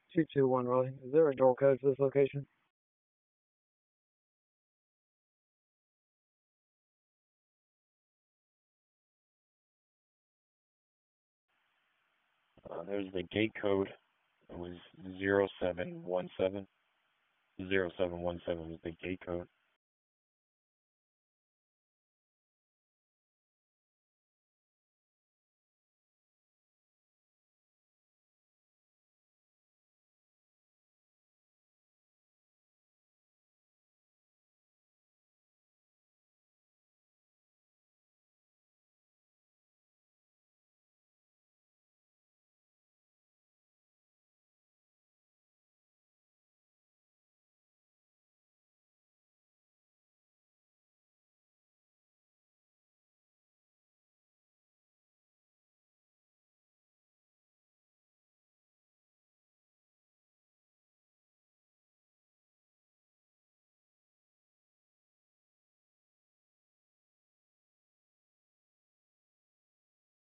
221 Raleigh. Is there a door code to this location? There's the gate code. It was 0717. 0717 was the gate code.